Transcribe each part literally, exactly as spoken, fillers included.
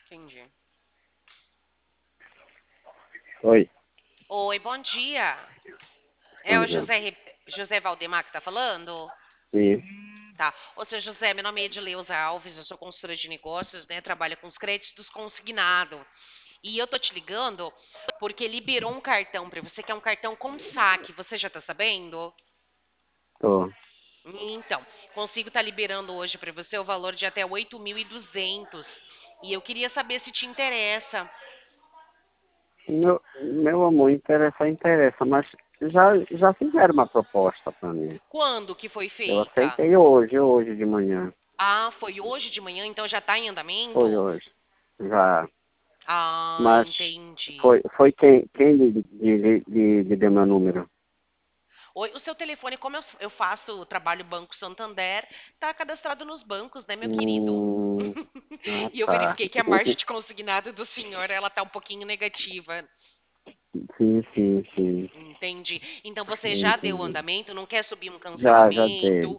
Entendi. Oi, Oi, bom dia. É bom o dia. José, Re- José Valdemar que tá falando? Sim. Tá. Ô, seu José, meu nome é Edileuza Alves, eu sou consultora de negócios, né? Trabalho com os créditos consignados. E eu tô te ligando porque liberou um cartão pra você, que é um cartão com saque. Você já tá sabendo? Tô. Então, consigo estar liberando hoje pra você o valor de até oito mil e duzentos. E eu queria saber se te interessa. Meu, meu amor, interessa, interessa, mas já, já fizeram uma proposta para mim. Quando que foi Eu feita? aceitei hoje, hoje de manhã. Ah, foi hoje de manhã, então já tá em Foi andamento? hoje. Já. Ah, Mas entendi. foi, foi quem, quem lhe, lhe, lhe, lhe- lhe deu meu número? Oi, o seu telefone, como eu, eu faço trabalho Banco Santander, tá cadastrado nos bancos, né, meu querido? Hum, ah, E eu tá. verifiquei que a margem de consignado do senhor, ela tá um pouquinho negativa. Sim, sim, sim. Entendi. Então você já deu o Entendi. andamento, não quer subir um Já, já dei. cancelamento?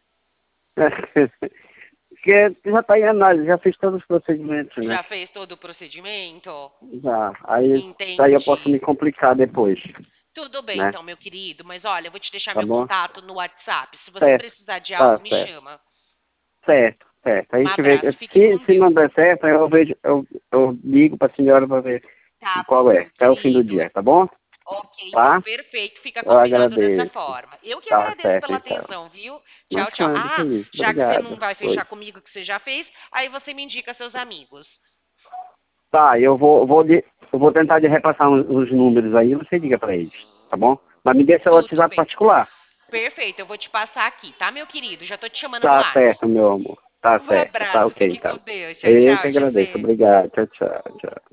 Porque já está em análise, já fiz todos os procedimentos, né? Já fez todo o procedimento? Já. Aí, aí eu posso Entendi. me complicar depois, Tudo bem, né? então, meu querido, mas olha, eu vou te deixar Tá meu bom? contato no WhatsApp. Se você Certo. precisar de algo, Tá me certo. chama. Certo, certo. Aí Um a gente vê. abraço, fique Se, com se não Deus. der certo, aí eu vejo, eu, eu ligo para a senhora para ver Tá qual bom, é. meu Até o fim do querido. dia, tá bom? Ok, então, Tá? perfeito. Fica Eu combinado dessa agradeço. forma. Eu que Tá agradeço certo, pela então. atenção, viu? Tchau, tchau. Nossa, que Ah, isso. já que você não Obrigado. vai Oi. fechar comigo que você já fez, aí você me indica seus amigos. Tá, eu vou, vou, de, eu vou tentar de repassar uns, uns números aí, você diga para eles, tá bom? Mas me dê seu Tudo WhatsApp bem. particular. Perfeito, eu vou te passar aqui, tá, meu querido? Já tô te chamando no Tá Whats. certo, meu amor. Tá Um certo. Tá abraço, ok, fique com então. Deus. Tchau, Eu que tchau, agradeço. José. Obrigado. Tchau, tchau. Tchau.